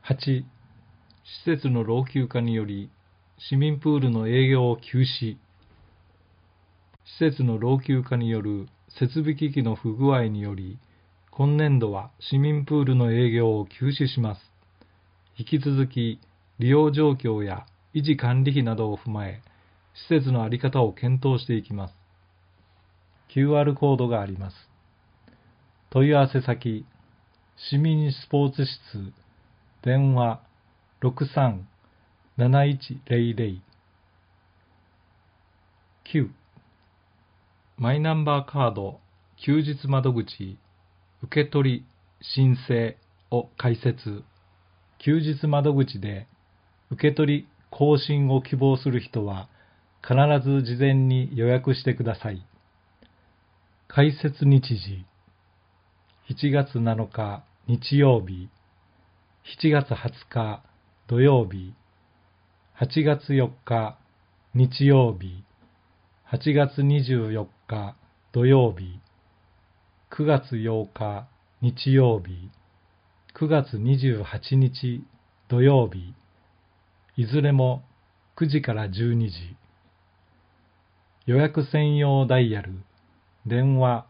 8、施設の老朽化により市民プールの営業を休止。施設の老朽化による設備機器の不具合により、今年度は市民プールの営業を休止します。引き続き、利用状況や維持管理費などを踏まえ、施設の在り方を検討していきます。QR コードがあります。問い合わせ先、市民スポーツ室、電話 63-7100。9、マイナンバーカード休日窓口受取申請を開設。休日窓口で受取更新を希望する人は必ず事前に予約してください。開設日時7月7日日曜日、7月20日土曜日、8月4日日曜日、8月24日土曜日、9月8日日曜日、9月28日土曜日、いずれも9時から12時。予約専用ダイヤル、電話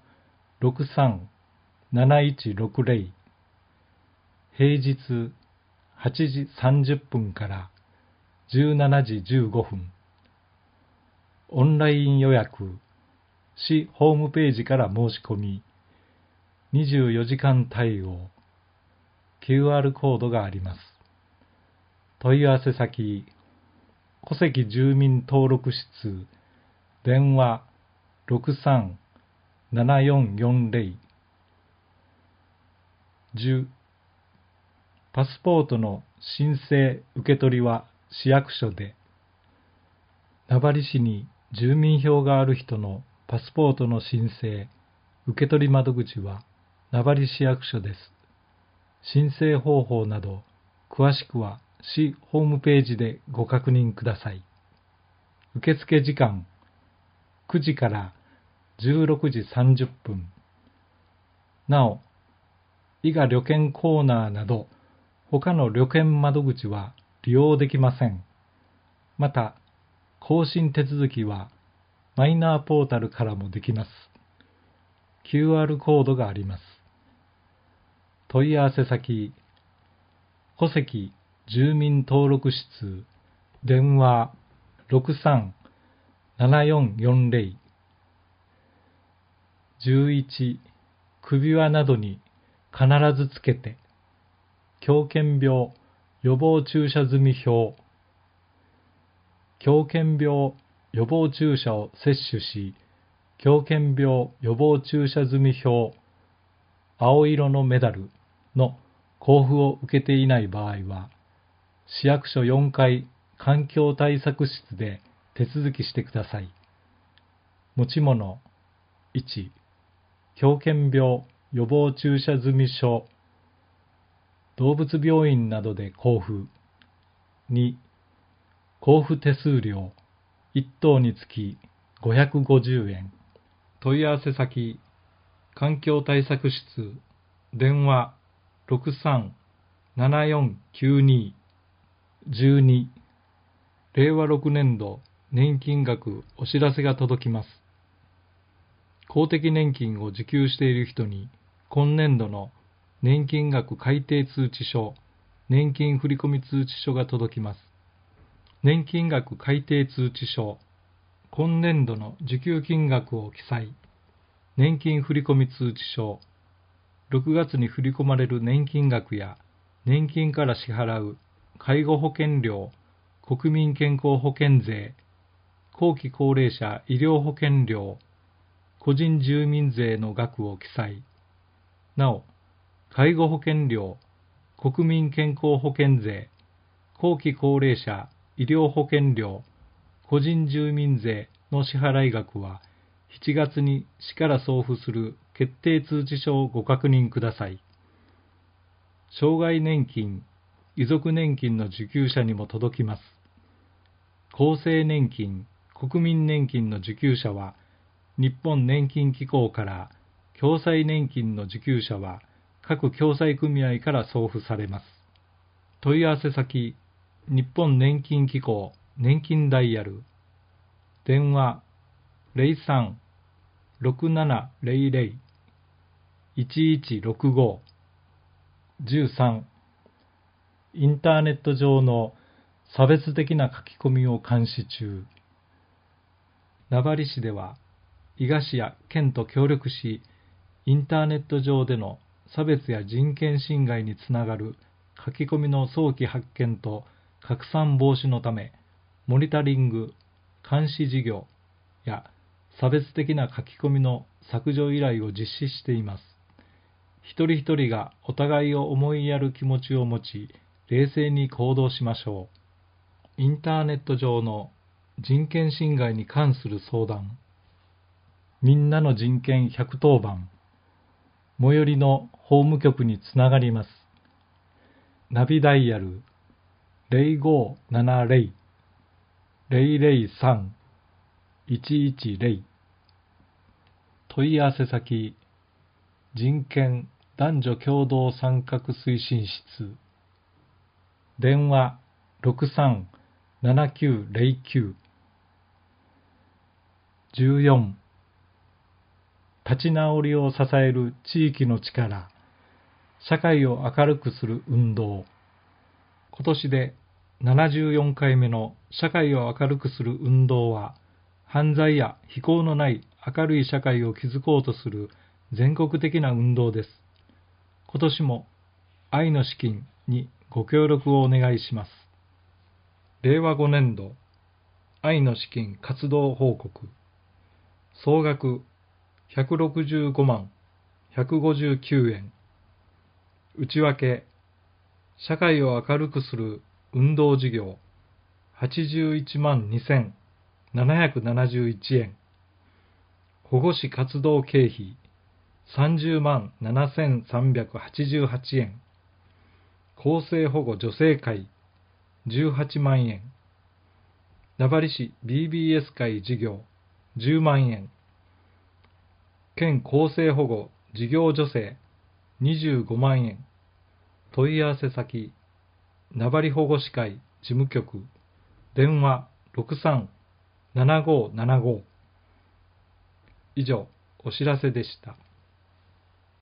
63-7160。平日8時30分から17時15分。オンライン予約、市ホームページから申し込み、24時間対応。QR コードがあります。問い合わせ先、戸籍住民登録室、電話 63-7440。10、パスポートの申請受取は市役所で。名張市に住民票がある人のパスポートの申請受取窓口は名張市役所です。申請方法など詳しくは市ホームページでご確認ください。受付時間9時から16時30分。なお、伊賀旅券コーナーなど他の旅券窓口は利用できません。また、更新手続きはマイナーポータルからもできます。QR コードがあります。問い合わせ先、戸籍住民登録室、電話 63-7440。11、首輪などに必ずつけて、狂犬病予防注射済表。狂犬病予防注射を接種し、狂犬病予防注射済表、青色のメダルの交付を受けていない場合は、市役所4階環境対策室で手続きしてください。持ち物1、狂犬病予防注射済書、動物病院などで交付。2、交付手数料1頭につき550円。問い合わせ先、環境対策室、電話 63-7492。12、令和6年度年金額お知らせが届きます。公的年金を受給している人に、今年度の年金額改定通知書、年金振込通知書が届きます。年金額改定通知書、今年度の受給金額を記載。年金振込通知書、6月に振り込まれる年金額や年金から支払う介護保険料、国民健康保険税、後期高齢者医療保険料、個人住民税の額を記載。なお、介護保険料、国民健康保険税、後期高齢者医療保険料、個人住民税の支払額は7月に市から送付する決定通知書をご確認ください。障害年金、遺族年金の受給者にも届きます。厚生年金、国民年金の受給者は、日本年金機構から、共済年金の受給者は、各共済組合から送付されます。 問い合わせ先、日本年金機構年金ダイヤル、電話03-6700-1165、13、インターネット上の差別的な書き込みを監視中。名張市では、伊賀市や県と協力し、インターネット上での差別や人権侵害につながる書き込みの早期発見と拡散防止のため、モニタリング、監視事業や差別的な書き込みの削除依頼を実施しています。一人一人がお互いを思いやる気持ちを持ち、冷静に行動しましょう。インターネット上の人権侵害に関する相談。みんなの人権110番。最寄りの法務局につながります。ナビダイヤル 0570-003-110。問い合わせ先、人権男女共同参画推進室。電話63-7909。14、立ち直りを支える地域の力、社会を明るくする運動。今年で74回目の社会を明るくする運動は、犯罪や非行のない明るい社会を築こうとする全国的な運動です。今年も愛の資金にご協力をお願いします。令和5年度愛の資金活動報告。総額165万159円。内訳、社会を明るくする運動事業81万2771円。保護司活動経費30万7388円。更生保護助成会18万円。名張市 BBS 会事業10万円。県更生保護事業助成25万円。問い合わせ先、名張保護司会事務局、電話63-7575。以上、お知らせでした。